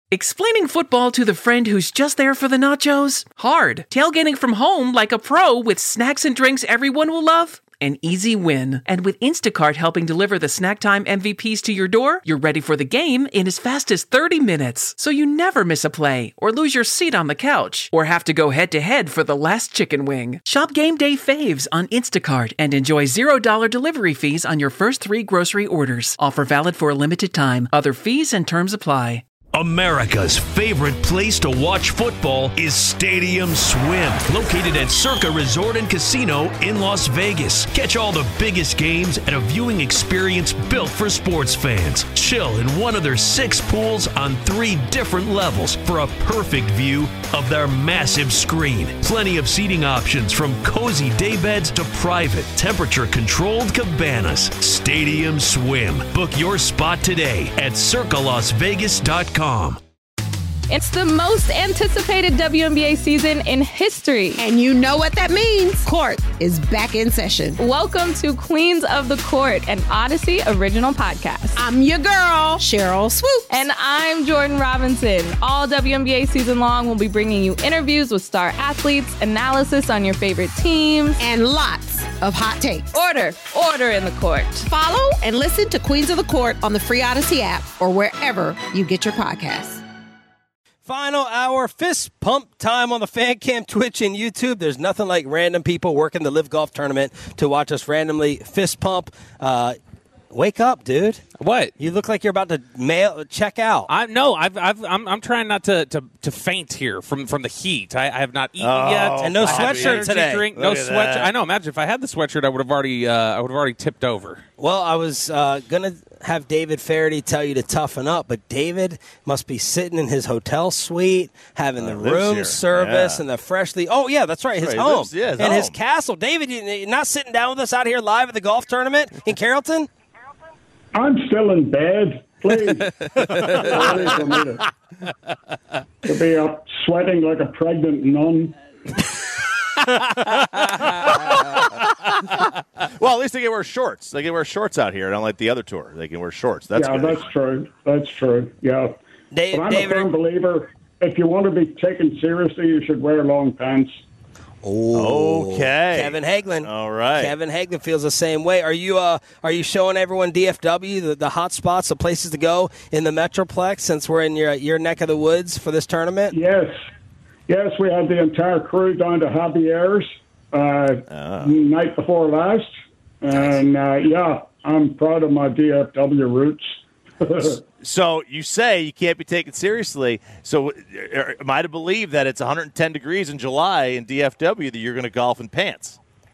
Explaining football to the friend who's just there for the nachos? Hard. Tailgating from home like a pro with snacks and drinks everyone will love? An easy win. And with Instacart helping deliver the snack time MVPs to your door, you're ready for the game in as fast as 30 minutes. So you never miss a play, or lose your seat on the couch, or have to go head-to-head for the last chicken wing. Shop Game Day Faves on Instacart and enjoy $0 delivery fees on your first 3 grocery orders. Offer valid for a limited time. Other fees and terms apply. America's favorite place to watch football is Stadium Swim, located at Circa Resort and Casino in Las Vegas. Catch all the biggest games at a viewing experience built for sports fans. Chill in one of their 6 pools on 3 different levels for a perfect view of their massive screen. Plenty of seating options from cozy daybeds to private, temperature-controlled cabanas. Stadium Swim. Book your spot today at circalasvegas.com. It's the most anticipated WNBA season in history. And you know what that means. Court is back in session. Welcome to Queens of the Court, an Odyssey original podcast. I'm your girl, Cheryl Swoop. And I'm Jordan Robinson. All WNBA season long, we'll be bringing you interviews with star athletes, analysis on your favorite teams, and lots of hot takes. Order in the court. Follow and listen to Queens of the Court on the free Odyssey app or wherever you get your podcasts. Final hour fist pump time on the Fan Cam, Twitch, and YouTube. There's nothing like random people working the Live Golf Tournament to watch us randomly fist pump. Wake up, dude. What? You look like you're about to check out. I'm trying not to faint here from the heat. I have not eaten yet, and no sweatshirt today. Drink, no sweatshirt. I know. Imagine if I had the sweatshirt, I would have already tipped over. Well, I was gonna have David Faraday tell you to toughen up, but David must be sitting in his hotel suite, having the room service and the freshly. Oh yeah, that's right, his home and his castle. David, you're not sitting down with us out here live at the golf tournament in Carrollton. I'm still in bed. Please. Ready for me to be up sweating like a pregnant nun. Well, at least they can wear shorts. They can wear shorts out here, unlike the other tour. They can wear shorts. That's good. That's true. That's true. Yeah. But I'm a firm believer. If you want to be taken seriously, you should wear long pants. Oh, okay. Kevin Hagelin. All right. Kevin Hagelin feels the same way. Are you showing everyone DFW, the hot spots, the places to go in the Metroplex since we're in your neck of the woods for this tournament? Yes. Yes, we had the entire crew down to Javier's night before last. And, I'm proud of my DFW roots. So you say you can't be taken seriously. So am I to believe that it's 110 degrees in July in DFW that you're going to golf in pants?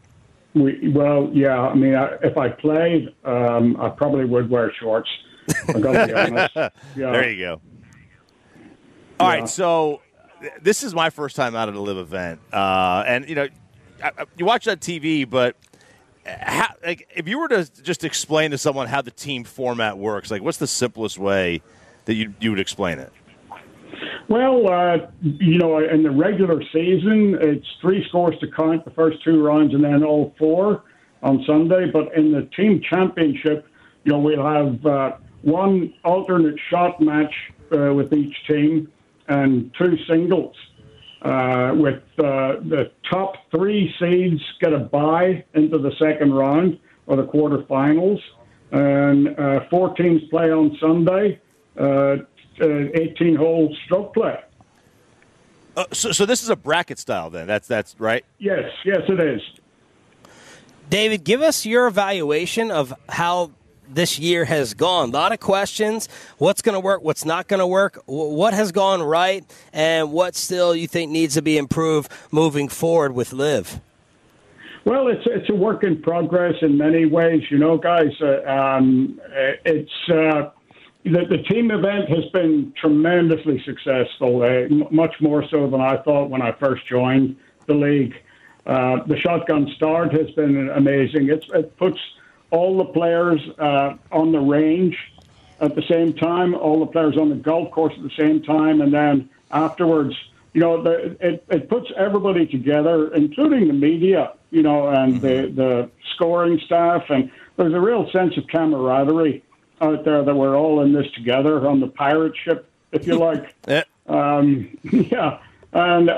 I mean, if I played, I probably would wear shorts. I'm going to be honest. Yeah. There you go. All right, so this is my first time out at a live event. And, you watch that TV, but if you were to just explain to someone how the team format works, what's the simplest way that you would explain it? Well, in the regular season, it's 3 scores to count, the first 2 rounds, and then all 4 on Sunday. But in the team championship, we'll have 1 alternate shot match with each team and 2 singles. With the top 3 seeds get a bye into the second round or the quarterfinals, and 4 teams play on Sunday. 18-hole stroke play. So this is a bracket style then. That's right. Yes, it is. David, give us your evaluation of how this year has gone. A lot of questions. What's going to work? What's not going to work? What has gone right? And what still you think needs to be improved moving forward with LIV? Well, it's a work in progress in many ways. Guys, the team event has been tremendously successful, much more so than I thought when I first joined the league. The shotgun start has been amazing. It puts all the players on the range at the same time, all the players on the golf course at the same time, and then afterwards, it puts everybody together, including the media, and the scoring staff, and there's a real sense of camaraderie out there that we're all in this together on the pirate ship, if you like. Yeah. Yeah. And,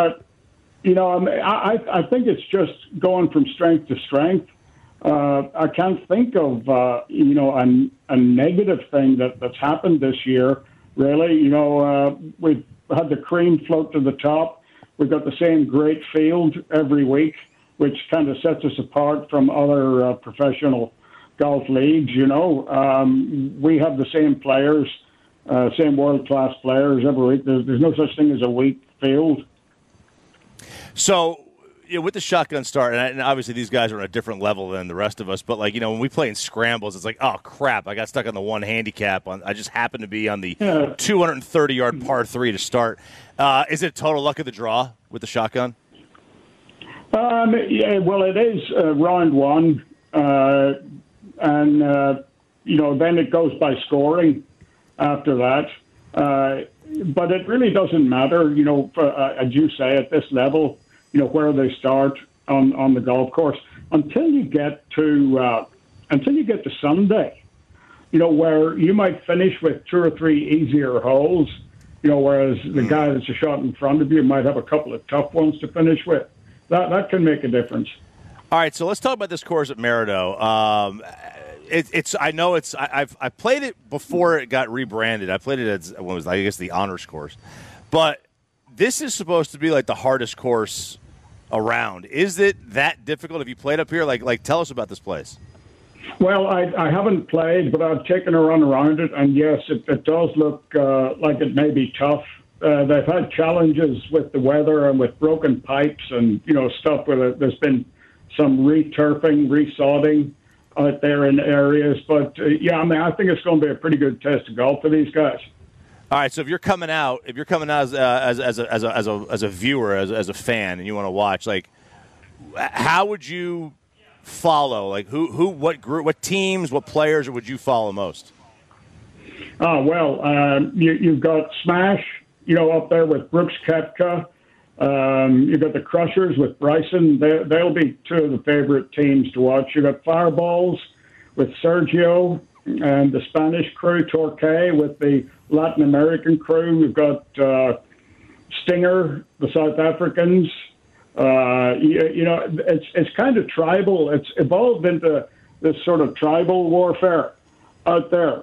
I think it's just going from strength to strength. I can't think of, a negative thing that's happened this year, really. We've had the cream float to the top. We've got the same great field every week, which kind of sets us apart from other professional golf leagues. We have the same players, same world-class players every week. There's no such thing as a weak field. So, with the shotgun start, and obviously these guys are on a different level than the rest of us, but when we play in scrambles, it's like, oh crap, I got stuck on the one handicap. I just happened to be on the 230-yard par 3 to start. Is it total luck of the draw with the shotgun? Yeah, well, it is round one, and then it goes by scoring after that. But it really doesn't matter, as you say, at this level, where they start on the golf course until you get to Sunday, where you might finish with 2 or 3 easier holes, whereas the guy that's a shot in front of you might have a couple of tough ones to finish with. That can make a difference. All right, so let's talk about this course at Maridoe. I've played it before it got rebranded. I played it as the honors course, but this is supposed to be like the hardest course around. Is it that difficult? Have you played up here? Like tell us about this place. Well, I haven't played, but I've taken a run around it, and yes, it does look like it may be tough. They've had challenges with the weather and with broken pipes and stuff where there's been some re-turfing, re-sodding out there in areas. But I think it's going to be a pretty good test of golf for these guys. All right, so if you're coming out as a viewer, as a fan, and you want to watch, how would you follow? What group, what teams, what players would you follow most? Oh well, you've got Smash, up there with Brooks Koepka. You've got the Crushers with Bryson. They'll be 2 of the favorite teams to watch. You've got Fireballs with Sergio and the Spanish crew, Torquay with the Latin American crew. We've got Stinger, the South Africans. It's kind of tribal. It's evolved into this sort of tribal warfare out there.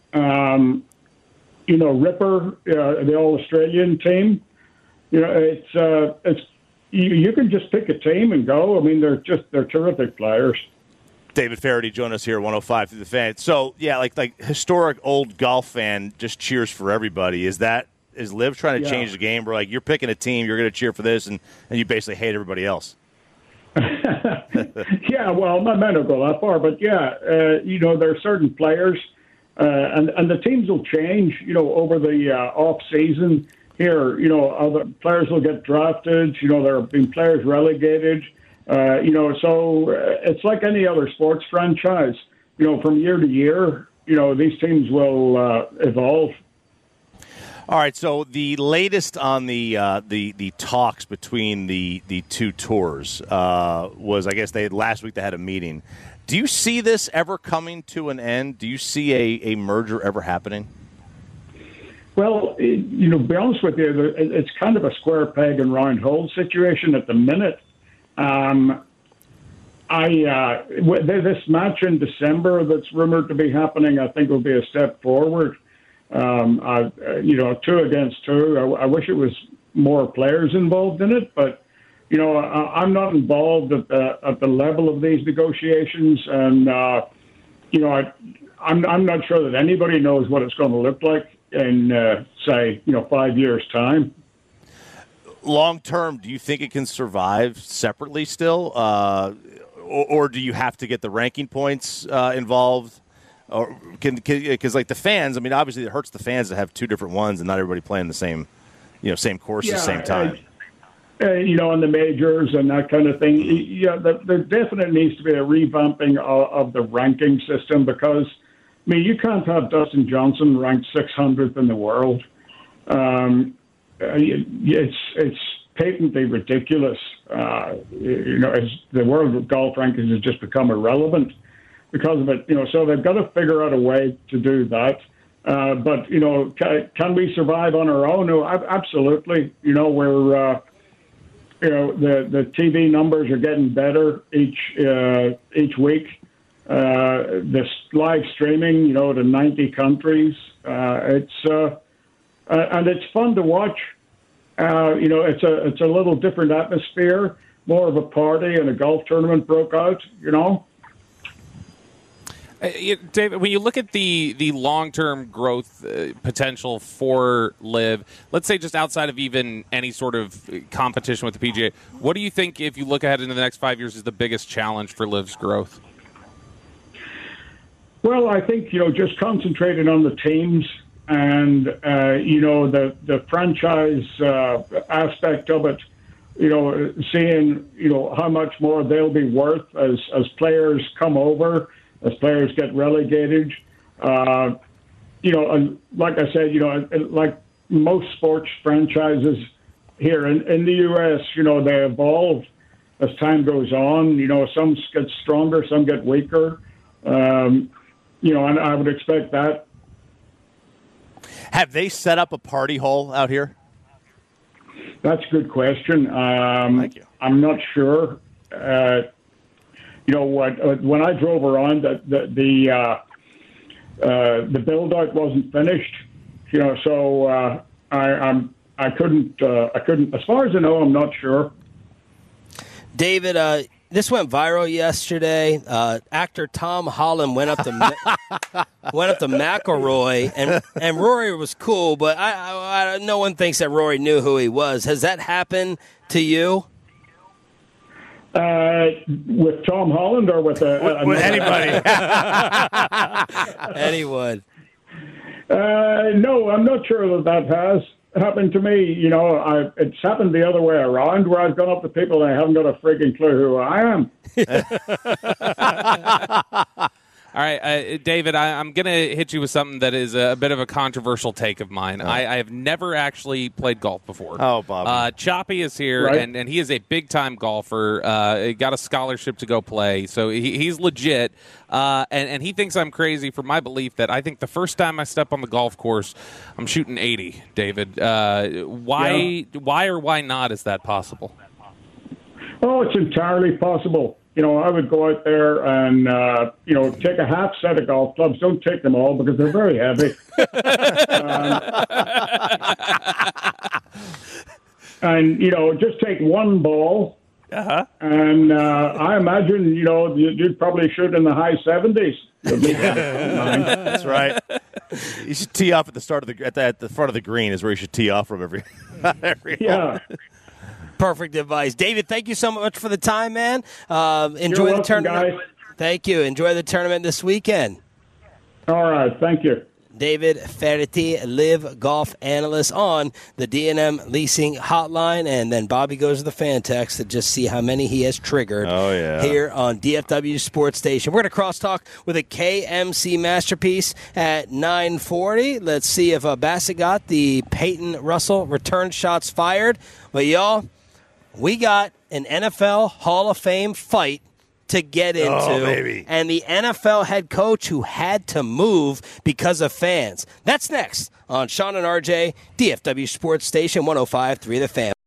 Ripper, the All-Australian team. It's you can just pick a team and go. I mean, they're terrific players. David Feherty joined us here, 105 through the Fan. So, yeah, like historic old golf fan just cheers for everybody. Is Liv trying to change the game where, you're picking a team, you're going to cheer for this, and you basically hate everybody else? Yeah, well, my men don't go that far, but, there are certain players, and the teams will change, over the off-season here. Other players will get drafted. There have been players relegated. So it's like any other sports franchise. From year to year, these teams will evolve. All right. So the latest on the talks between the 2 tours was, I guess last week they had a meeting. Do you see this ever coming to an end? Do you see a merger ever happening? Well, to be honest with you, it's kind of a square peg and round hole situation at the minute. This match in December that's rumored to be happening, I think will be a step forward. 2 against 2. I wish it was more players involved in it, but I'm not involved at the level of these negotiations, and I'm not sure that anybody knows what it's going to look like in 5 years' time. Long term, do you think it can survive separately still, or do you have to get the ranking points involved? Or because the fans, I mean, obviously it hurts the fans to have 2 different ones and not everybody playing the same course at the same time. On the majors and that kind of thing. There definitely needs to be a revamping of the ranking system because, I mean, you can't have Dustin Johnson ranked 600th in the world. It's patently ridiculous. As the world of golf rankings has just become irrelevant because of it. So they've got to figure out a way to do that. But, can we survive on our own? No, absolutely. We're, the TV numbers are getting better each week. This live streaming, to 90 countries. And it's fun to watch. It's a little different atmosphere, more of a party, and a golf tournament broke out, David, when you look at the long-term growth potential for LIV, let's say just outside of even any sort of competition with the PGA, what do you think, if you look ahead into the next 5 years, is the biggest challenge for LIV's growth? Well, I think, just concentrating on the teams and, the franchise aspect of it, seeing, how much more they'll be worth as players come over, as players get relegated. And like I said, like most sports franchises here in the U.S., they evolve as time goes on. Some get stronger, some get weaker. And I would expect that. Have they set up a party hall out here? That's a good question. Thank you. I'm not sure. When I drove around, the build out wasn't finished. So I couldn't. As far as I know, I'm not sure. David, this went viral yesterday. Actor Tom Holland went up to McIlroy, and Rory was cool, but I no one thinks that Rory knew who he was. Has that happened to you? With Tom Holland or with anybody? Anyone? No, I'm not sure that has happened to me. It's happened the other way around, where I've gone up to people and I haven't got a freaking clue who I am. All right, David, I'm going to hit you with something that is a bit of a controversial take of mine. I have never actually played golf before. Oh, Bobby. Choppy is here, right. and he is a big-time golfer. He got a scholarship to go play, so he's legit. And he thinks I'm crazy for my belief that I think the first time I step on the golf course, I'm shooting 80, David. Why or why not is that possible? Oh, it's entirely possible. I would go out there and, take a half set of golf clubs. Don't take them all because they're very heavy. And, just take one ball. Uh-huh. And I imagine, you'd probably shoot in the high 70s. That's right. You should tee off at the start of at the front of the green is where you should tee off from every yeah. Perfect advice. David, thank you so much for the time, man. Enjoy the tournament. Guys. Thank you. Enjoy the tournament this weekend. All right. Thank you. David Feherty, LIV golf analyst on the D&M Leasing Hotline. And then Bobby goes to the fan text to just see how many he has triggered here on DFW Sports Station. We're going to crosstalk with a KMC masterpiece at 9:40. Let's see if Bassett got the Peyton Russell return shots fired. But, y'all, we got an NFL Hall of Fame fight to get into. Oh, baby. And the NFL head coach who had to move because of fans. That's next on Sean and RJ, DFW Sports Station 105.3 The Fan.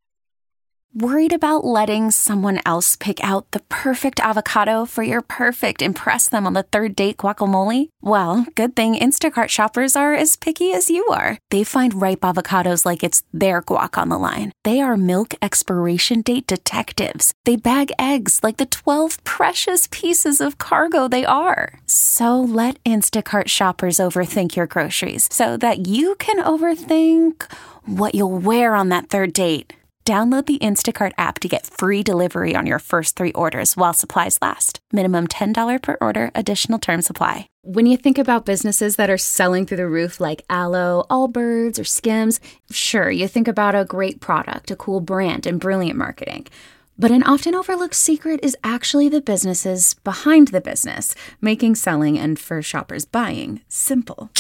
Worried about letting someone else pick out the perfect avocado for your perfect impress them on the third date guacamole? Well, good thing Instacart shoppers are as picky as you are. They find ripe avocados like it's their guac on the line. They are milk expiration date detectives. They bag eggs like the 12 precious pieces of cargo they are. So let Instacart shoppers overthink your groceries so that you can overthink what you'll wear on that third date. Download the Instacart app to get free delivery on your first 3 orders while supplies last. Minimum $10 per order. Additional terms apply. When you think about businesses that are selling through the roof like Aloe, Allbirds, or Skims, sure, you think about a great product, a cool brand, and brilliant marketing. But an often overlooked secret is actually the businesses behind the business, making selling and for shoppers buying simple.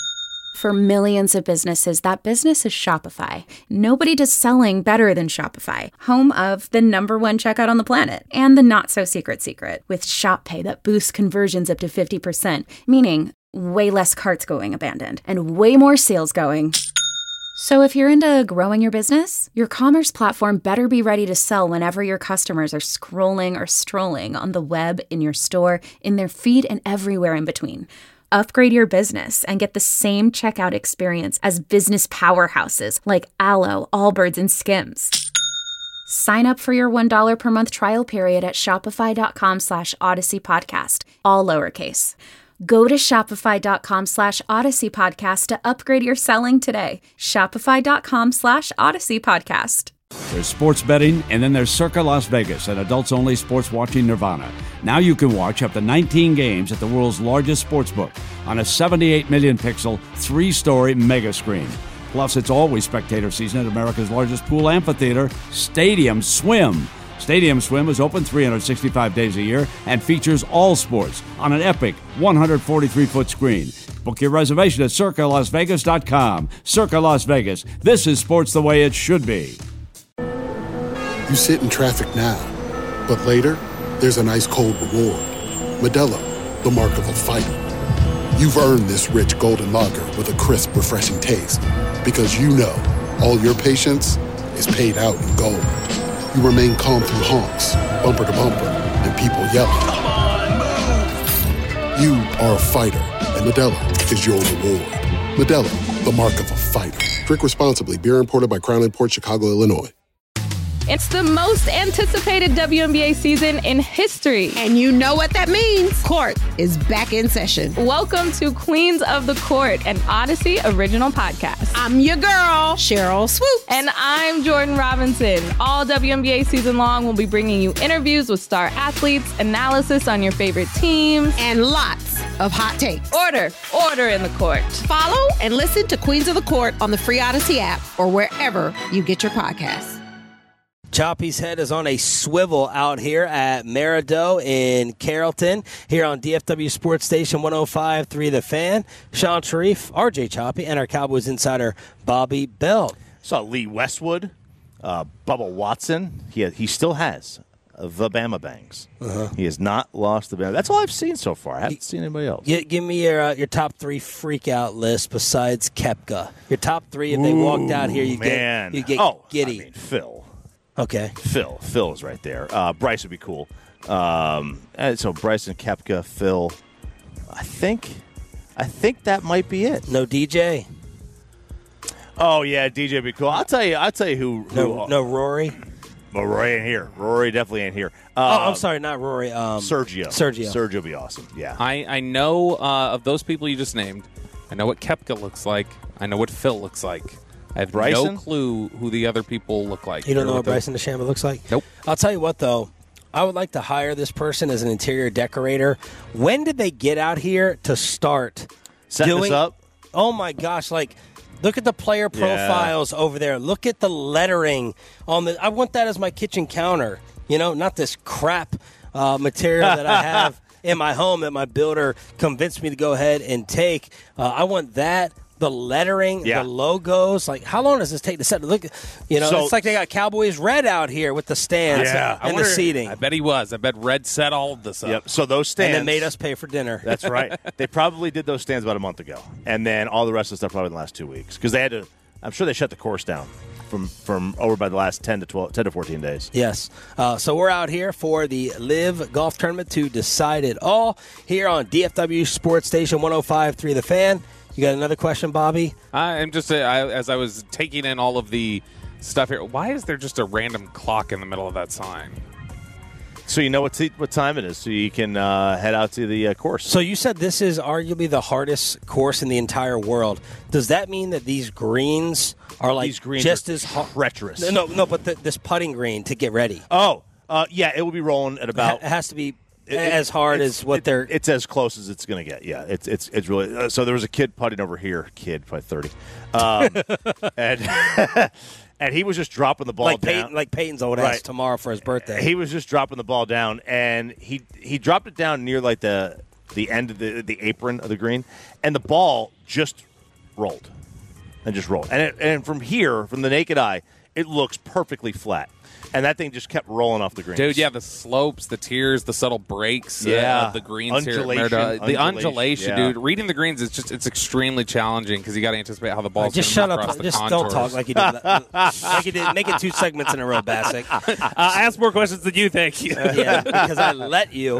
For millions of businesses, that business is Shopify. Nobody does selling better than Shopify, home of the #1 checkout on the planet and the not-so-secret with Shop Pay that boosts conversions up to 50%, meaning way less carts going abandoned, and way more sales going. So if you're into growing your business, your commerce platform better be ready to sell whenever your customers are scrolling or strolling on the web, in your store, in their feed, and everywhere in between. Upgrade your business and get the same checkout experience as business powerhouses like Allo, Allbirds, and Skims. Sign up for your $1 per month trial period at shopify.com/Odyssey Podcast, all lowercase. Go to shopify.com/Odyssey Podcast to upgrade your selling today. Shopify.com/Odyssey Podcast. There's sports betting, and then there's Circa Las Vegas, an adults-only sports watching nirvana. Now you can watch up to 19 games at the world's largest sportsbook on a 78 million pixel, 3-story mega screen. Plus, it's always spectator season at America's largest pool amphitheater, Stadium Swim. Stadium Swim is open 365 days a year and features all sports on an epic 143-foot screen. Book your reservation at CircaLasVegas.com. Circa Las Vegas. This is sports the way it should be. You sit in traffic now, but later, there's an ice-cold reward. Modelo, the mark of a fighter. You've earned this rich golden lager with a crisp, refreshing taste. Because you know, all your patience is paid out in gold. You remain calm through honks, bumper to bumper, and people yelling. Come on, move! You are a fighter, and Modelo is your reward. Modelo, the mark of a fighter. Drink responsibly. Beer imported by Crown Imports, Chicago, Illinois. It's the most anticipated WNBA season in history. And you know what that means. Court is back in session. Welcome to Queens of the Court, an Odyssey original podcast. I'm your girl, Cheryl Swoops. And I'm Jordan Robinson. All WNBA season long, we'll be bringing you interviews with star athletes, analysis on your favorite teams, and lots of hot takes. Order in the court. Follow and listen to Queens of the Court on the free Odyssey app or wherever you get your podcasts. Choppy's head is on a swivel out here at Merido in Carrollton, here on DFW Sports Station 105.3 The Fan. Sean Sharif, RJ Choppy, and our Cowboys insider, Bobby Bell. Saw Lee Westwood, Bubba Watson. He still has the Bama Bangs. Uh-huh. He has not lost the Bama. That's all I've seen so far. I haven't seen anybody else. Give me your top 3 freak-out list besides Koepka. Your top 3, if they walked out here, you get giddy. I mean, Phil. Okay. Phil is right there. Bryce would be cool. So Bryce and Koepka, Phil. I think that might be it. No DJ. Oh yeah, DJ would be cool. I'll tell you who. No Rory. Well, Rory ain't here. Rory definitely ain't here. I'm sorry, not Rory. Sergio. Sergio would be awesome. Yeah. I know of those people you just named. I know what Koepka looks like. I know what Phil looks like. I have no clue who the other people look like. You don't know what Bryson DeChambeau looks like? Nope. I'll tell you what, though. I would like to hire this person as an interior decorator. When did they get out here to start setting this up? Oh, my gosh. Look at the player profiles over there. Look at the lettering on the. I want that as my kitchen counter. Not this crap material that I have in my home that my builder convinced me to go ahead and take. I want that. The lettering, the logos. How long does this take to set? Look, it's like they got Cowboys red out here with the stands and the seating. I bet he was. I bet Red set all of this up. Yep. So those stands. And then made us pay for dinner. That's right. They probably did those stands about a month ago. And then all the rest of the stuff probably in the last 2 weeks. Because they had to, I'm sure they shut the course down from over by the last 10 to 14 days. Yes. So we're out here for the Live Golf Tournament to decide it all here on DFW Sports Station 105.3 The Fan. You got another question, Bobby? I'm just as I was taking in all of the stuff here. Why is there just a random clock in the middle of that sign? So you know what time it is, so you can head out to the course. So you said this is arguably the hardest course in the entire world. Does that mean that these greens are just as treacherous? No, but this putting green to get ready. Oh, yeah, it will be rolling at about. It has to be. As hard as what they're. It's as close as it's going to get. Yeah, it's really. So there was a kid putting over here. Kid, probably 30, and he was just dropping the ball down like Peyton's old ass tomorrow for his birthday. He was just dropping the ball down, and he dropped it down near the end of the apron of the green, and the ball just rolled, and and from here, from the naked eye, it looks perfectly flat. And that thing just kept rolling off the greens. Dude, yeah, the slopes, the tiers, the subtle breaks of the greens undulation, here. The undulation, yeah. dude. Reading the greens, it's extremely challenging because you got to anticipate how the ball's going to shut move up. across the Just contours. don't talk like you did. Like you did. Make it 2 segments in a row, Bassick. Ask more questions than you think. Yeah, because I let you.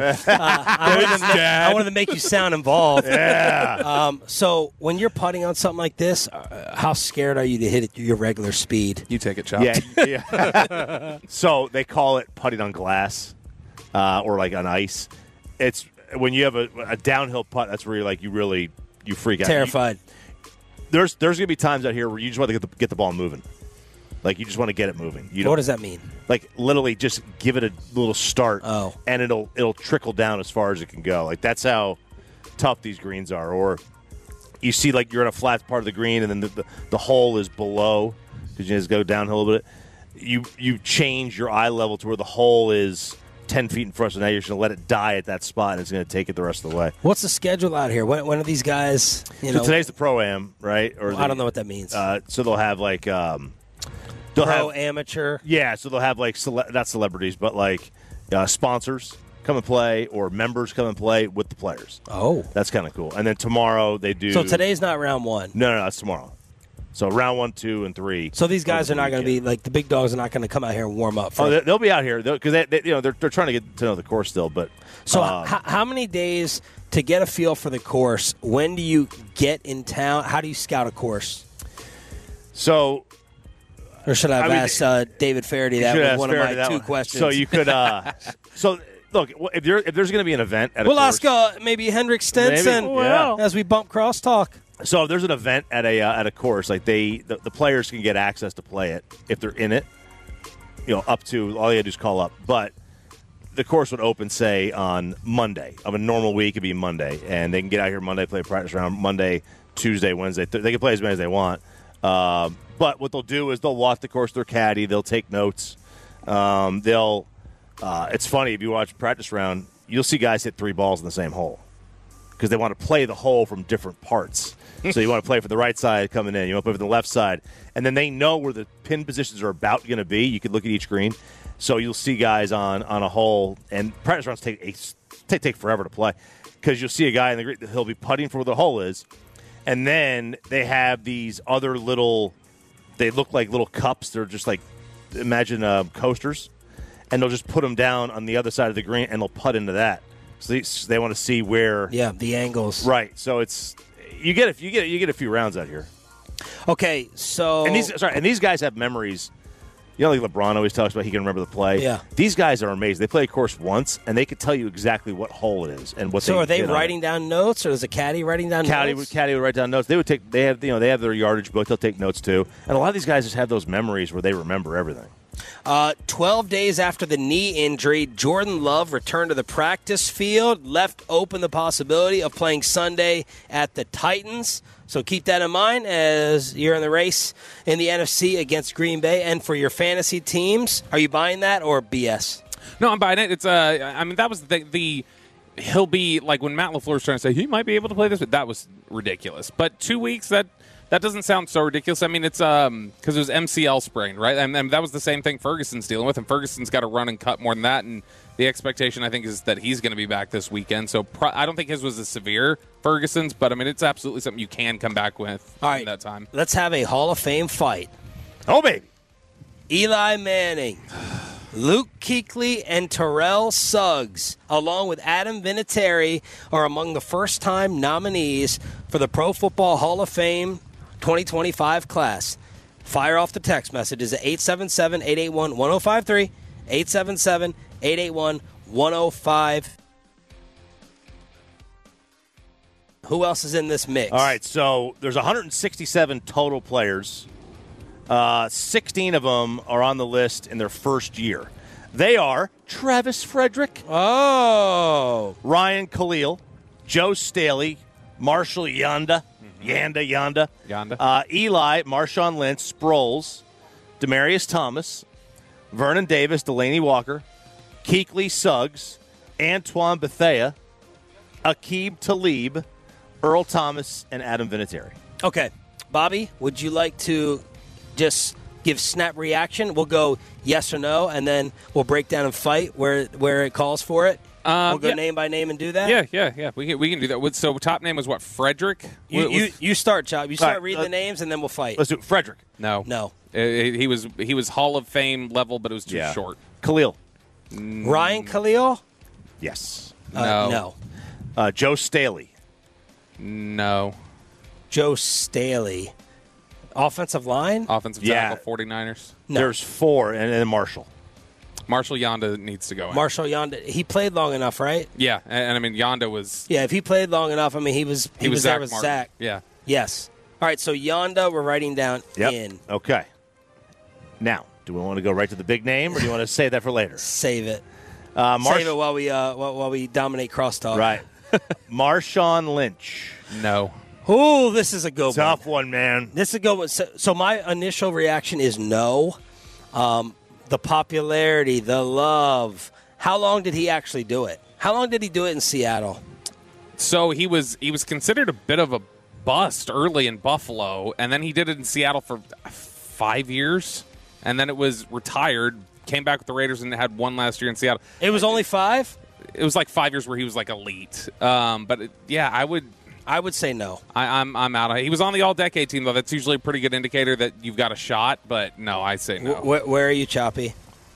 I wanted to make you sound involved. Yeah. So when you're putting on something like this, how scared are you to hit it your regular speed? You take it, Chop. Yeah. So they call it putting on glass or like on ice. It's when you have a downhill putt. That's where you freak out. Terrified. There's going to be times out here where you just want to get the ball moving. Like, you just want to get it moving. What does that mean? Like, literally just give it a little start, and it'll trickle down as far as it can go. Like, that's how tough these greens are. Or you see, like, you're in a flat part of the green, and then the hole is below because you just go downhill a little bit. You change your eye level to where the hole is 10 feet in front, so now you're just going to let it die at that spot, and it's going to take it the rest of the way. What's the schedule out here? When are these guys? So today's the Pro-Am, right? Or I don't know what that means. So they'll have, like... amateur. Yeah, so they'll have, like, not celebrities, but, like, sponsors come and play or members come and play with the players. Oh. That's kind of cool. And then tomorrow they do... So today's not round 1? No, it's tomorrow. So round 1, 2, and 3. So these guys are not going to be, like, the big dogs are not going to come out here and warm up. They'll be out here because they're trying to get to know the course still. But so how many days to get a feel for the course? When do you get in town? How do you scout a course? So... Or should I have asked David Faraday that was one of my 2 questions? So you could. So look, if there's going to be an event at a course, we'll ask maybe Henrik Stenson as we bump crosstalk. So if there's an event at a course, like the players can get access to play it if they're in it. Up to all you got to do is call up. But the course would open, say, on Monday of a normal week. It'd be Monday, and they can get out here Monday, play a practice round Monday, Tuesday, Wednesday. They can play as many as they want. But what they'll do is they'll walk the course, their caddy, they'll take notes. It's funny, if you watch practice round, you'll see guys hit 3 balls in the same hole because they want to play the hole from different parts. So you want to play for the right side coming in, you want to play for the left side. And then they know where the pin positions are about going to be. You can look at each green. So you'll see guys on a hole, and practice rounds take forever to play because you'll see a guy in the green, he'll be putting for where the hole is. And then they have these other they look like little cups. They're just like, imagine coasters. And they'll just put them down on the other side of the green, and they'll putt into that. So they want to see where. Yeah, the angles. Right. So you get a few rounds out here. Okay, so. And these guys have memories. Like LeBron always talks about, he can remember the play. Yeah. These guys are amazing. They play a course once, and they can tell you exactly what hole it is and what. So are they writing down notes, or is a caddy writing down notes? Caddy would write down notes. They would take. They have their yardage book. They'll take notes too. And a lot of these guys just have those memories where they remember everything. 12 days after the knee injury, Jordan Love returned to the practice field, left open the possibility of playing Sunday at the Titans. So keep that in mind as you're in the race in the NFC against Green Bay and for your fantasy teams. Are you buying that or BS? No, I'm buying it. It's that was the thing. He'll be like when Matt LaFleur was trying to say he might be able to play this, but that was ridiculous. But 2 weeks, that doesn't sound so ridiculous. I mean, it's because it was MCL sprain, right? And that was the same thing Ferguson's dealing with, and Ferguson's got to run and cut more than that. And the expectation, I think, is that he's going to be back this weekend. So I don't think his was as severe, Ferguson's, but I mean, it's absolutely something you can come back with in that time. Let's have a Hall of Fame fight. Oh, baby. Eli Manning, Luke Kuechly, and Terrell Suggs, along with Adam Vinatieri, are among the first-time nominees for the Pro Football Hall of Fame 2025 class. Fire off the text messages at 877-881-1053, 877-881-1053. Who else is in this mix? All right, so there's 167 total players. 16 of them are on the list in their first year. They are Travis Frederick, Ryan Khalil, Joe Staley, Marshall Yanda, Yanda. Eli, Marshawn Lynch, Sproles, Demaryius Thomas, Vernon Davis, Delaney Walker, Kuechly, Suggs, Antoine Bethea, Aqib Talib, Earl Thomas, and Adam Vinatieri. Okay. Bobby, would you like to just give snap reaction. We'll go yes or no, and then we'll break down and fight where it calls for it. We'll go name by name and do that? Yeah. We can do that. So top name was what? Frederick? You start, Chop. You start reading the names, and then we'll fight. Let's do it. Frederick. No. He was Hall of Fame level, but it was too short. Khalil. Ryan Khalil? Yes. No. Joe Staley. No. Joe Staley. Offensive line? Offensive tackle, 49ers. No. There's 4, and then Marshall. Marshall Yonda needs to go in. Marshall Yonda. He played long enough, right? Yeah, and I mean, Yonda was... Yeah, if he played long enough, I mean, he was there with Zach. Yeah. Yes. All right, so Yonda, we're writing down in. Okay. Now, do we want to go right to the big name, or do you want to save that for later? Save it. Save it while we dominate crosstalk. Right. Marshawn Lynch. No. Ooh, this is a good one. Tough one, man. This is a good one. So my initial reaction is no. The popularity, the love. How long did he actually do it? How long did he do it in Seattle? So he was considered a bit of a bust early in Buffalo, and then he did it in Seattle for 5 years, and then it was retired, came back with the Raiders, and had one last year in Seattle. It was only 5? It was like 5 years where he was like elite. I would say no. I'm out. He was on the All-Decade team, though. That's usually a pretty good indicator that you've got a shot, but no, I say no. Where are you, Choppy?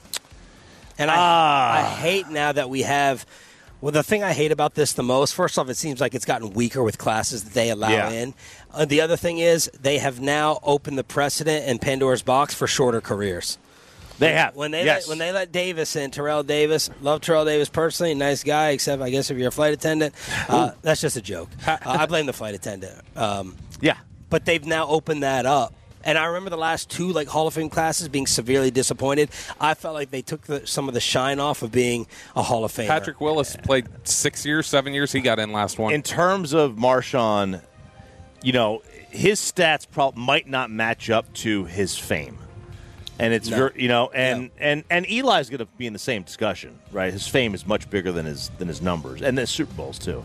And I hate now that we have – well, the thing I hate about this the most, first off, it seems like it's gotten weaker with classes that they allow in. The other thing is they have now opened the precedent and Pandora's box for shorter careers. They have. When they let Davis in, Terrell Davis, love Terrell Davis personally, nice guy, except I guess if you're a flight attendant. That's just a joke. I blame the flight attendant. But they've now opened that up. And I remember the last 2 Hall of Fame classes being severely disappointed. I felt like they took some of the shine off of being a Hall of Famer. Patrick Willis played 6 years, 7 years. He got in last one. In terms of Marshawn, his stats might not match up to his fame. And it's and Eli's going to be in the same discussion, right? His fame is much bigger than his numbers, and the Super Bowls too.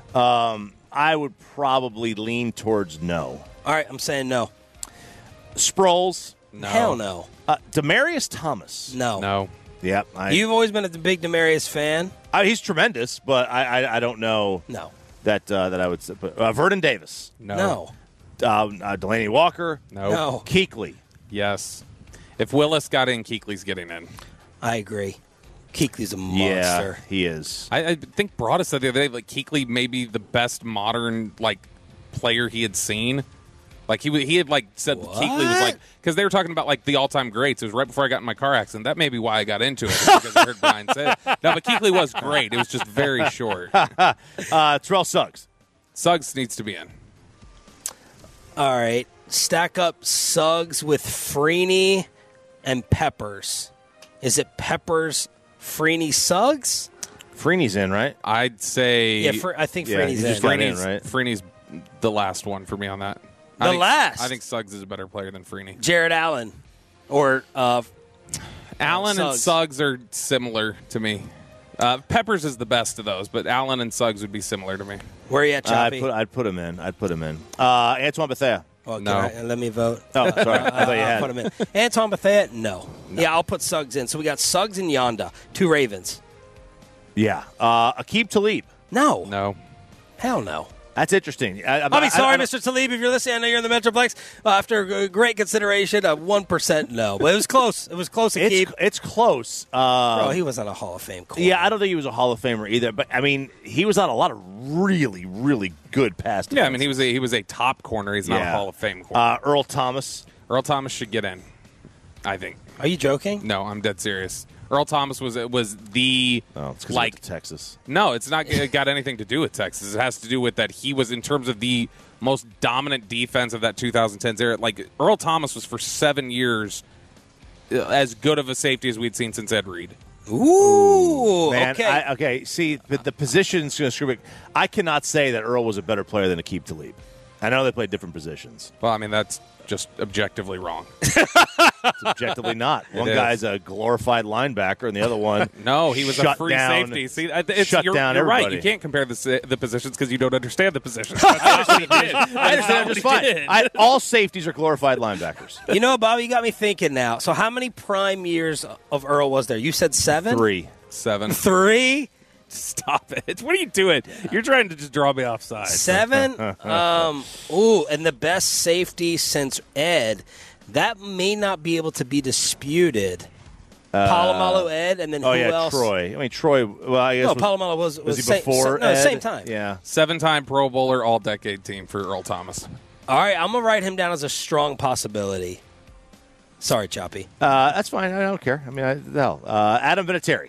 I would probably lean towards no. All right, I'm saying no. Sproles, no. Hell no. Demaryius Thomas, no. Yep. You've always been a big Demaryius fan. He's tremendous, but I don't know. No. That I would say. Vernon Davis, no. Delaney Walker, no. Kuechly, yes. If Willis got in, Kuechly's getting in. I agree. Kuechly's a monster. Yeah, he is. I think Broadus said the other day, Kuechly may be the best modern player he had seen. He had said what? Kuechly was because they were talking about the all-time greats. It was right before I got in my car accident. That may be why I got into it because I heard Brian say it. No, but Kuechly was great. It was just very short. Terrell Suggs. Suggs needs to be in. All right. Stack up Suggs with Freeney and Peppers. Is it Peppers, Freeney, Suggs? Freeney's in, right? I'd say. Yeah, I think Freeney's in. Freeney's the last one for me on that. Last? I think Suggs is a better player than Freeney. Jared Allen. Or Allen and Suggs are similar to me. Peppers is the best of those, but Allen and Suggs would be similar to me. Where are you at, Choppy? I'd put him in. Antoine Bethea. Oh, no. Let me vote. Oh, sorry. I thought you had. Put him in. Antoine Bethea? No. Yeah, I'll put Suggs in. So we got Suggs and Yonda. 2 Ravens. Yeah. Aqib Talib. No. Hell no. That's interesting. Sorry, Mr. Talib, if you're listening. I know you're in the Metroplex. After great consideration, 1% no. But it was close. It was close, Aqib. It's close. Bro, he was on a Hall of Fame corner. Yeah, I don't think he was a Hall of Famer either. But, he was on a lot of really, really good pass defense. Yeah, he was a top corner. He's not a Hall of Fame corner. Earl Thomas. Earl Thomas should get in, I think. Are you joking? No, I'm dead serious. Earl Thomas was the it's because he went to Texas. No, it's not got anything to do with Texas. It has to do with that he was in terms of the most dominant defense of that 2010s era. Earl Thomas was for 7 years as good of a safety as we'd seen since Ed Reed. Ooh, man, okay. Okay, see, the position's going to screw it. I cannot say that Earl was a better player than Aqib Talib. I know they played different positions. Well, that's just objectively wrong. It's objectively not. One guy's a glorified linebacker, and the other one no, he was a free safety. See, you're right. You can't compare the positions because you don't understand the positions. I understand just fine. All safeties are glorified linebackers. You know, Bobby, you got me thinking now. So how many prime years of Earl was there? You said 7? 3. 7. 3? Stop it. What are you doing? You're trying to just draw me off side. 7? And the best safety since Ed, that may not be able to be disputed. Polamalu, Ed, and then who else? Troy. I mean, Troy, well, I guess. No, Polamalu was he before Ed? Same time. Yeah. 7-time Pro Bowler, all-decade team for Earl Thomas. All right, I'm going to write him down as a strong possibility. Sorry, Choppy. That's fine. I don't care. I mean, Adam Vinatieri.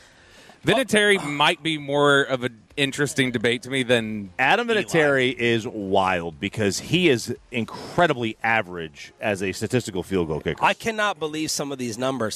Vinatieri might be more of an interesting debate to me than Adam Vinatieri is wild because he is incredibly average as a statistical field goal kicker. I cannot believe some of these numbers.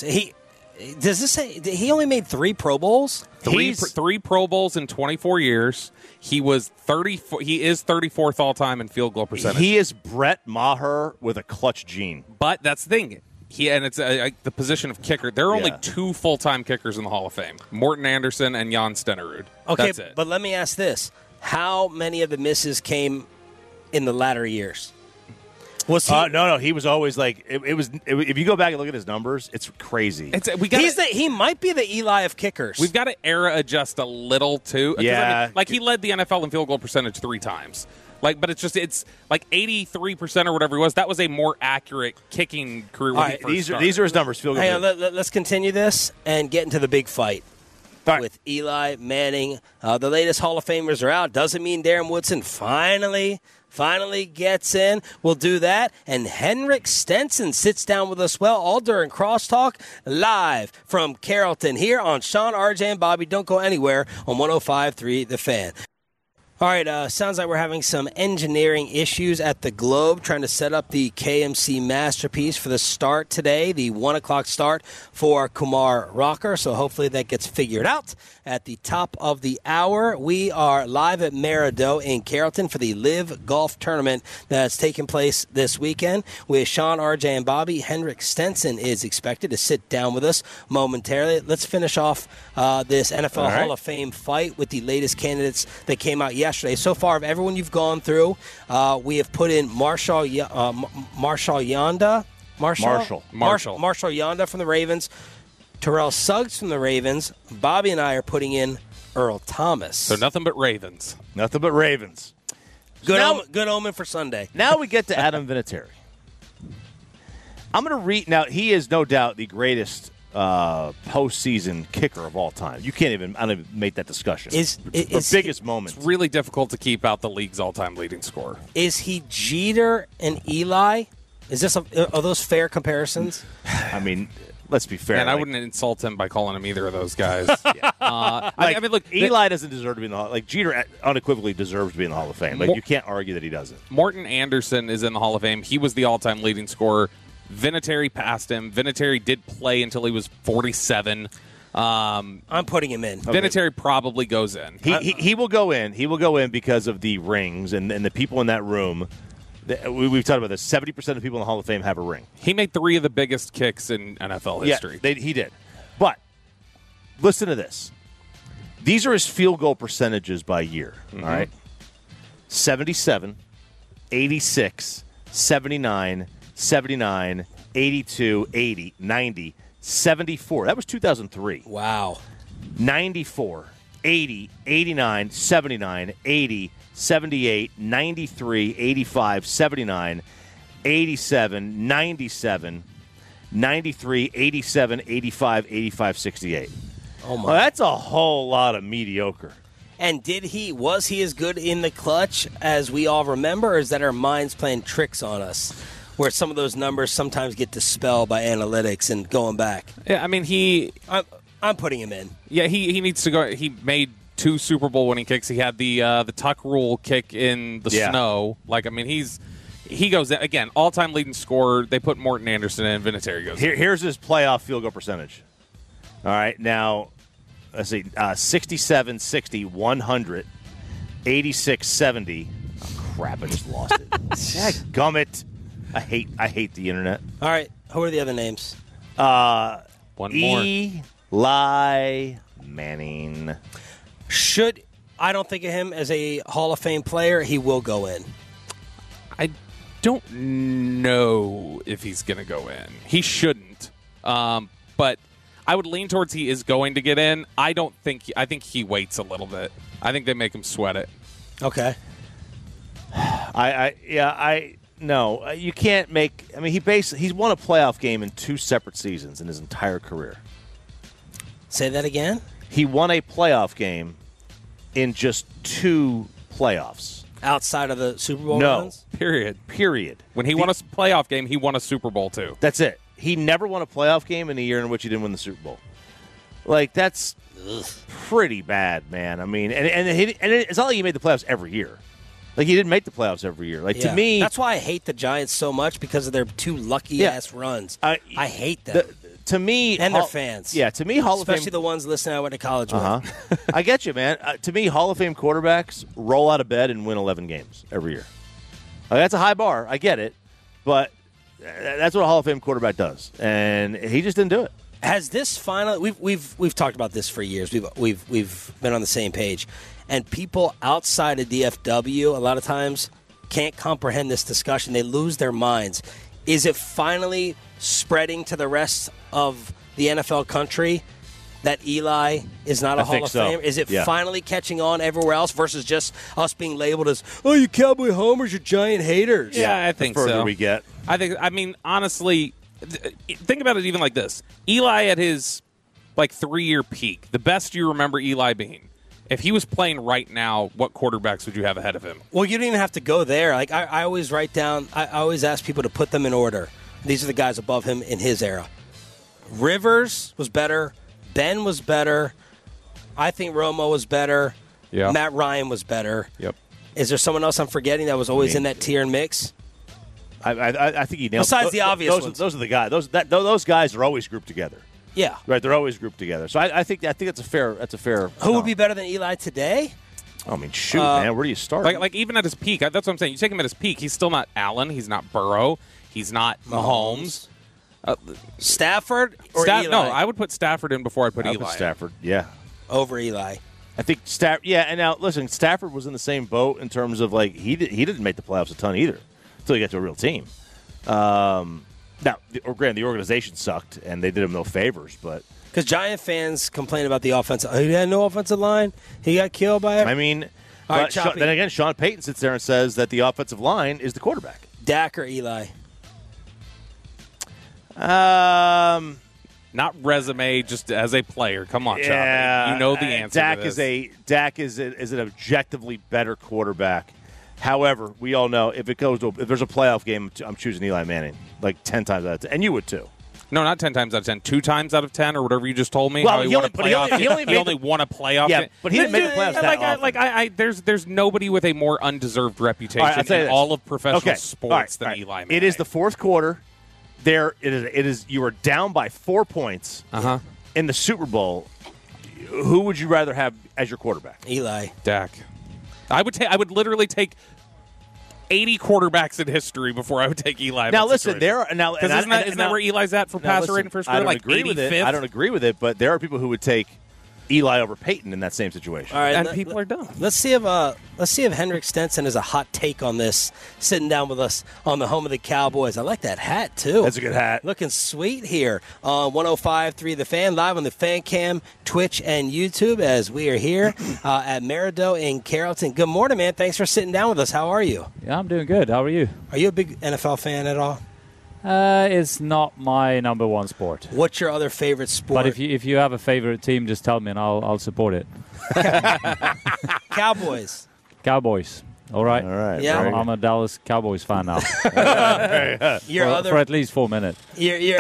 Does this say he only made 3 Pro Bowls? Three Pro Bowls in 24 years. He was 34. He is 34th all time in field goal percentage. He is Brett Maher with a clutch gene. But that's the thing. It's the position of kicker. There are only 2 full-time kickers in the Hall of Fame: Morten Andersen and Jan Stenerud. Okay, that's it. But let me ask this: how many of the misses came in the latter years? Was he? No. He was always like it was. If you go back and look at his numbers, it's crazy. He might be the Eli of kickers. We've got to era adjust a little too. Yeah, I mean, he led the NFL in field goal percentage 3 times. But it's like 83% or whatever it was. That was a more accurate kicking career. When he first started. These are his numbers. Field goal. Hang on, let's continue this and get into the big fight. With Eli Manning. The latest Hall of Famers are out. Doesn't mean Darren Woodson finally gets in. We'll do that. And Henrik Stenson sits down with us all during Crosstalk live from Carrollton here on Sean, RJ, and Bobby. Don't go anywhere on 105.3 The Fan. All right, sounds like we're having some engineering issues at the Globe, trying to set up the KMC Masterpiece for the start today, the 1 o'clock start for Kumar Rocker. So hopefully that gets figured out at the top of the hour. We are live at Merido in Carrollton for the Live Golf Tournament that's taking place this weekend with Sean, RJ, and Bobby. Henrik Stenson is expected to sit down with us momentarily. Let's finish off this NFL Hall of Fame fight with the latest candidates that came out yesterday. So far, of everyone you've gone through, we have put in Marshall Yanda from the Ravens, Terrell Suggs from the Ravens. Bobby and I are putting in Earl Thomas. So nothing but Ravens. Nothing but Ravens. Good omen for Sunday. Now we get to Adam Vinatieri. I'm going to read. Now, he is no doubt the greatest postseason kicker of all time. You can't even make that discussion. The biggest moment. It's really difficult to keep out the league's all-time leading scorer. Is he Jeter and Eli? Are those fair comparisons? I mean, let's be fair. And I wouldn't insult him by calling him either of those guys. I mean, look, Eli doesn't deserve to be in the Hall. Like, Jeter unequivocally deserves to be in the Hall of Fame. Like, you can't argue that he doesn't. Morten Andersen is in the Hall of Fame. He was the all-time leading scorer. Vinatieri passed him. Vinatieri did play until he was 47. I'm putting him in. Vinatieri probably goes in. He will go in. He will go in because of the rings and the people in that room. We've talked about this. 70% of the people in the Hall of Fame have a ring. He made 3 of the biggest kicks in NFL history. Yeah, he did. But listen to this. These are his field goal percentages by year. Mm-hmm. All right, 77, 86, 79, 79, 82, 80, 90, 74. That was 2003. Wow. 94, 80, 89, 79, 80, 78, 93, 85, 79, 87, 97, 93, 87, 85, 85, 68. Oh, my. Well, that's a whole lot of mediocre. And was he as good in the clutch as we all remember, or is that our minds playing tricks on us? Where some of those numbers sometimes get dispelled by analytics and going back. Yeah, I mean, I'm putting him in. Yeah, he needs to go. He made 2 Super Bowl winning kicks. He had the tuck rule kick in the snow. Like, I mean, he goes again, all-time leading scorer. They put Morten Andersen in. Vinatieri goes. Here's his playoff field goal percentage. All right, now let's see, 67, 60, 100, 86, 70. Oh crap! I just lost it. Dadgummit. I hate the internet. All right, Who are the other names? One more. Eli Manning. I don't think of him as a Hall of Fame player. He will go in. I don't know if he's going to go in. He shouldn't. But I would lean towards he is going to get in. I think he waits a little bit. I think they make him sweat it. Okay. No, you can't make. I mean, he's won a playoff game in 2 separate seasons in his entire career. Say that again? He won a playoff game in just 2 playoffs. Outside of the Super Bowl runs? Period. When he won a playoff game, he won a Super Bowl too. That's it. He never won a playoff game in a year in which he didn't win the Super Bowl. Like, that's pretty bad, man. I mean, and it's not like he made the playoffs every year. Like, he didn't make the playoffs every year. Like, to me, that's why I hate the Giants so much, because of their 2 lucky-ass runs. I hate them. To me, and their fans. Yeah, to me, Hall of Fame, especially the ones listening I went to college with. I get you, man. To me, Hall of Fame quarterbacks roll out of bed and win 11 games every year. That's a high bar. I get it, but that's what a Hall of Fame quarterback does, and he just didn't do it. Has this finally? We've talked about this for years. We've been on the same page, and people outside of DFW a lot of times can't comprehend this discussion. They lose their minds. Is it finally spreading to the rest of the NFL country that Eli is not a Hall of Famer? Is it finally catching on everywhere else versus just us being labeled as, oh, you Cowboy homers, you Giant haters? Yeah, I think the further so. we get. I mean, honestly, think about it even like this. Eli at his 3-year peak, the best you remember Eli being. If he was playing right now, what quarterbacks would you have ahead of him? Well, you don't even have to go there. Like I always write down, I always ask people to put them in order. These are the guys above him in his era. Rivers was better. Ben was better. I think Romo was better. Yeah. Matt Ryan was better. Yep. Is there someone else I'm forgetting that was always in that tier and mix? I think he nailed. Besides the obvious ones. Those are the guys. Those guys are always grouped together. Yeah. Right. They're always grouped together. So I think that's a fair. Who would be better than Eli today? I mean, shoot, man. Where do you start? Like even at his peak, that's what I'm saying. You take him at his peak, he's still not Allen. He's not Burrow. He's not Mahomes. Stafford or Eli? No, I would put Stafford in before I put Eli. Put Stafford, yeah. Over Eli. I think Stafford, yeah. And now, listen, Stafford was in the same boat in terms of, he didn't make the playoffs a ton either until he got to a real team. Now, granted, the organization sucked, and they did him no favors, but... Because Giant fans complain about the offensive. He had no offensive line. He got killed by it. I mean, then again, Sean Payton sits there and says that the offensive line is the quarterback. Dak or Eli? Not resume, just as a player. Come on, Choppy. You know the answer Dak to this. Dak is an objectively better quarterback. However, we all know if there's a playoff game, I'm choosing Eli Manning 10 times out of 10, and you would too. No, not 10 times out of 10. 2 times out of 10, or whatever you just told me. Well, he only won a playoff. Yeah, but he didn't make the playoffs that often. There's nobody with a more undeserved reputation in all of professional sports than Eli Manning. It is the fourth quarter. It is. You are down by 4 points in the Super Bowl. Who would you rather have as your quarterback? Eli. Dak. I would literally take 80 quarterbacks in history before I would take Eli. Now listen, isn't that where Eli's at for passer rating for his career? I don't agree with it. I don't agree with it, but there are people who would take Eli over Peyton in that same situation. All right, and people are dumb. Let's see if Henrik Stenson has a hot take on this. Sitting down with us on the home of the Cowboys. I like that hat too. That's a good hat. Looking sweet here on 105.3 The Fan, live on the Fan Cam, Twitch, and YouTube as we are here at Merido in Carrollton. Good morning, man. Thanks for sitting down with us. How are you? Yeah, I'm doing good. How are you? Are you a big NFL fan at all? It's not my number one sport. What's your other favorite sport? But if you have a favorite team, just tell me and I'll support it. Cowboys. Cowboys. All right. Yeah. I'm a Dallas Cowboys fan now. For at least 4 minutes. Your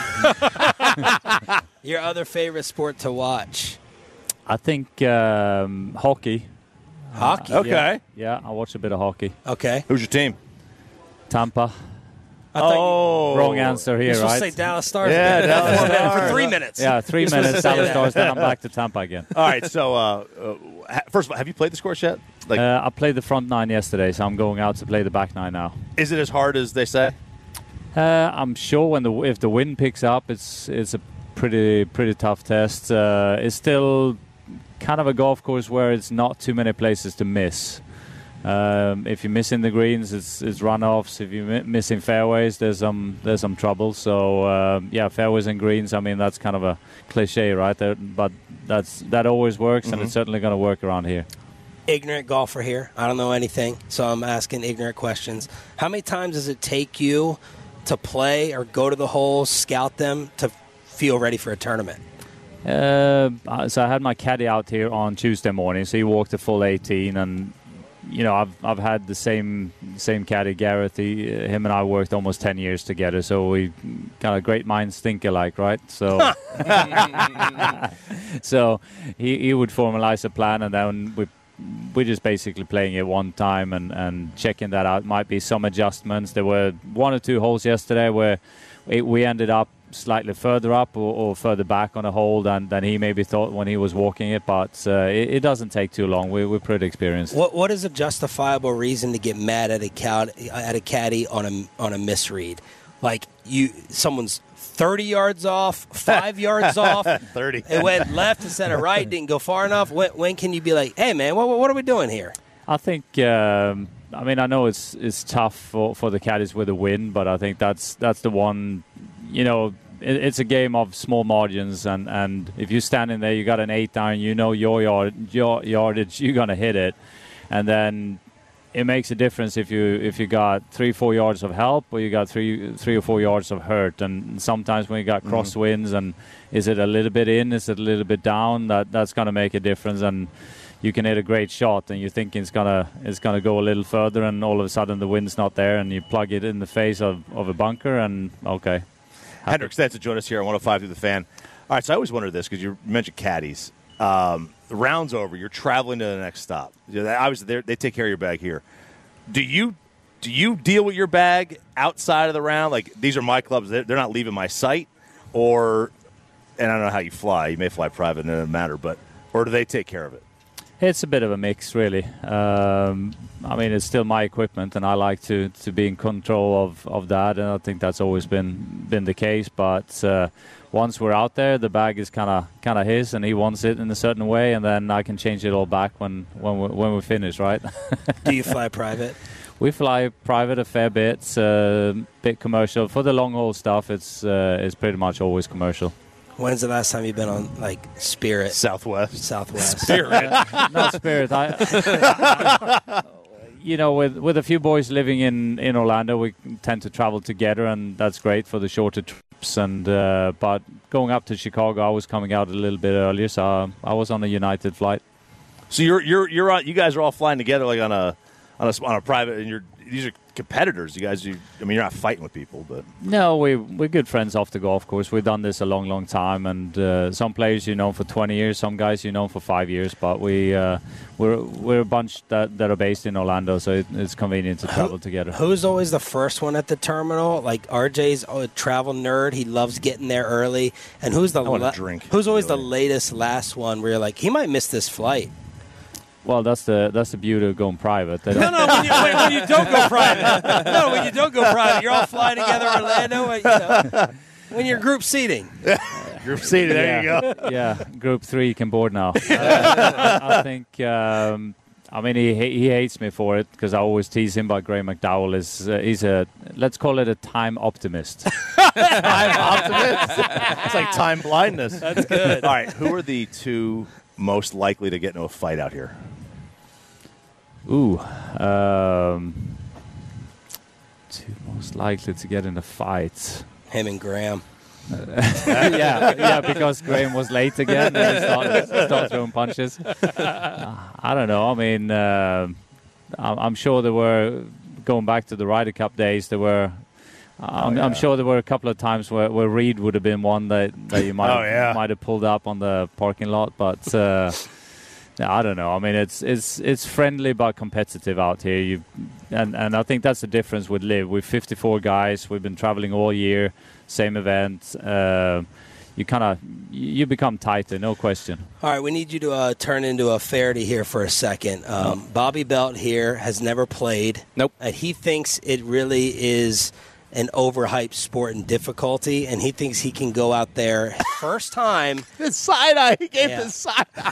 other favorite sport to watch? I think hockey. Hockey? Okay. Yeah, I watch a bit of hockey. Okay. Who's your team? Tampa. Wrong answer here, You're supposed right? to say Dallas Stars. Yeah, Dallas Stars. For 3 minutes. Yeah, 3 minutes, Dallas Stars, then I'm back to Tampa again. All right, so first of all, have you played the course yet? I played the front nine yesterday, so I'm going out to play the back nine now. Is it as hard as they say? I'm sure if the wind picks up, it's a pretty tough test. It's still kind of a golf course where it's not too many places to miss. If you're missing the greens, it's runoffs. If you're missing fairways, there's some trouble. So fairways and greens. I mean, that's kind of a cliche, right? But that always works, and it's certainly going to work around here. Ignorant golfer here. I don't know anything, so I'm asking ignorant questions. How many times does it take you to play or go to the holes, scout them, to feel ready for a tournament? So I had my caddy out here on Tuesday morning, so he walked a full 18, and I've had the same caddy, Gareth. Him and I worked almost 10 years together, so we got a great minds think alike, right? So, so he would formalize a plan, and then we're just basically playing it one time and checking that out. Might be some adjustments. There were 1 or 2 holes yesterday where we ended up slightly further up or further back on a hole than he maybe thought when he was walking it, but it doesn't take too long. We're pretty experienced. What is a justifiable reason to get mad at a caddy on a misread? Like someone's 30 yards off, 5 yards off. 30. It went left instead of right, didn't go far enough. When can you be like, hey, man, what are we doing here? I think, I know it's tough for the caddies with a win, but I think that's the one, it's a game of small margins, and if you're standing there, you got an 8 iron, your yardage, you're going to hit it. And then it makes a difference if you got 3-4 yards of help or you got 3 or 4 yards of hurt. And sometimes when you got crosswinds, and is it a little bit in, is it a little bit down, that's going to make a difference. And you can hit a great shot and you're thinking it's gonna go a little further, and all of a sudden the wind's not there, and you plug it in the face of a bunker, and okay. Henrik Stenson joined us here on 105 through the Fan. All right, so I always wondered this because you mentioned caddies. The round's over. You're traveling to the next stop. Obviously, they take care of your bag here. Do you deal with your bag outside of the round? Like, these are my clubs. They're not leaving my sight, and I don't know how you fly. You may fly private, and it doesn't matter. Or do they take care of it? It's a bit of a mix, really. It's still my equipment, and I like to be in control of that, and I think that's always been the case. But once we're out there, the bag is kind of his, and he wants it in a certain way, and then I can change it all back when we finish, right? Do you fly private? We fly private a fair bit. It's a bit commercial. For the long haul stuff, it's pretty much always commercial. When's the last time you've been on, like, Spirit? Southwest. Spirit. Not Spirit. With a few boys living in Orlando, we tend to travel together, and that's great for the shorter trips. And but going up to Chicago, I was coming out a little bit earlier, so I was on a United flight. So you're on. You guys are all flying together, like on a private, and these are competitors. You guys, you're not fighting with people, but no, we're good friends off the golf course. We've done this a long time, and some players for 20 years, some guys for 5 years. But we're a bunch that are based in Orlando, so it's convenient to travel together. Who's always the first one at the terminal? Like, RJ's a travel nerd; he loves getting there early. And who's who's always the latest last one? Where you're like, he might miss this flight. Well, that's the beauty of going private. No, when you don't go private. No, when you don't go private, you're all flying together, Orlando. When you're group seating. Group seating, there you go. Yeah, group 3 can board now. I think, he hates me for it because I always tease him, but Graham McDowell he's a, let's call it a time optimist. Time optimist? It's like time blindness. That's good. All right, who are the 2 most likely to get into a fight out here? Two most likely to get in a fight. Him and Graham. Yeah, because Graham was late again and he started throwing punches. I don't know. I'm sure there were, going back to the Ryder Cup days, there were. I'm sure there were a couple of times where Reed would have been one that you might have pulled up on the parking lot, but I don't know. It's friendly but competitive out here. And I think that's the difference with LIV. We're 54 guys. We've been traveling all year, same event. You become tighter, no question. All right, we need you to turn into a Faraday here for a second. Bobby Belt here has never played. Nope. He thinks it really is an overhyped sport and difficulty, and he thinks he can go out there first time. The side-eye. He gave the side-eye.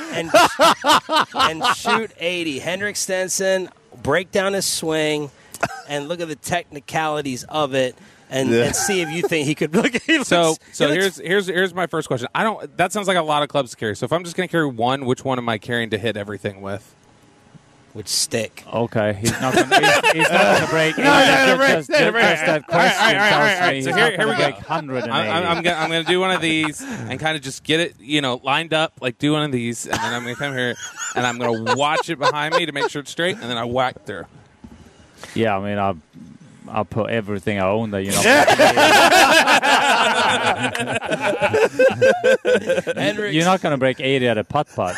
and shoot 80. Henrik Stenson, break down his swing, and look at the technicalities of it. And see if you think he could look. Here's my first question. That sounds like a lot of clubs to carry. So if I'm just going to carry one, which one am I carrying to hit everything with? Which stick? Okay, he's not going to break. Just that question tells me he's not going to break 180. I'm going to do one of these and kind of just get it, lined up, like do one of these, and then I'm going to come here and I'm going to watch it behind me to make sure it's straight, and then I whack through. Yeah, I mean, I'll put everything I own that, You're not going to break 80 at a putt-putt.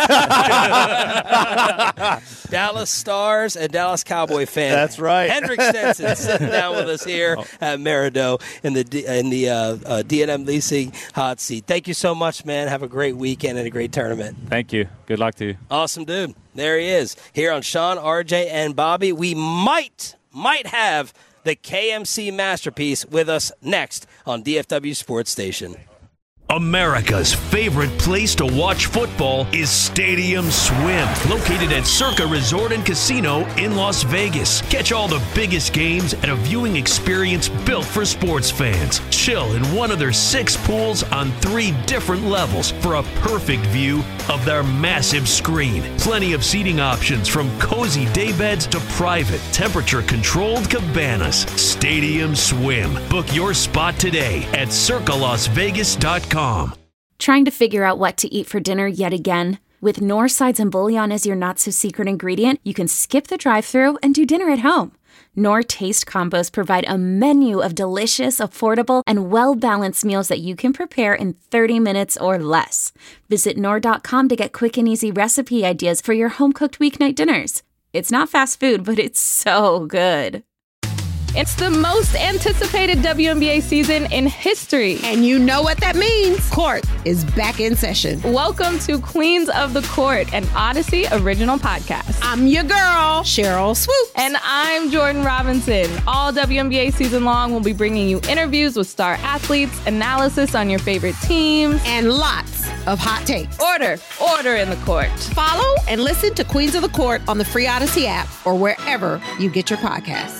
Dallas Stars and Dallas Cowboy fan. That's right. Henrik Stenson sitting down with us here at Maridoe in the D&M Leasing hot seat. Thank you so much, man. Have a great weekend and a great tournament. Thank you. Good luck to you. Awesome, dude. There he is. Here on Sean, RJ, and Bobby. We might have the KMC Masterpiece with us next on DFW Sports Station. America's favorite place to watch football is Stadium Swim, located at Circa Resort and Casino in Las Vegas. Catch all the biggest games at a viewing experience built for sports fans. Chill in one of their 6 pools on 3 different levels for a perfect view of their massive screen. Plenty of seating options from cozy daybeds to private, temperature-controlled cabanas. Stadium Swim. Book your spot today at circalasvegas.com. Trying to figure out what to eat for dinner yet again? With Knorr sides and bouillon as your not-so-secret ingredient, you can skip the drive-thru and do dinner at home. Knorr Taste Combos provide a menu of delicious, affordable, and well-balanced meals that you can prepare in 30 minutes or less. Visit Knorr.com to get quick and easy recipe ideas for your home-cooked weeknight dinners. It's not fast food, but it's so good. It's the most anticipated WNBA season in history. And you know what that means. Court is back in session. Welcome to Queens of the Court, an Odyssey original podcast. I'm your girl, Cheryl Swoops. And I'm Jordan Robinson. All WNBA season long, we'll be bringing you interviews with star athletes, analysis on your favorite teams, and lots of hot takes. Order in the court. Follow and listen to Queens of the Court on the free Odyssey app or wherever you get your podcasts.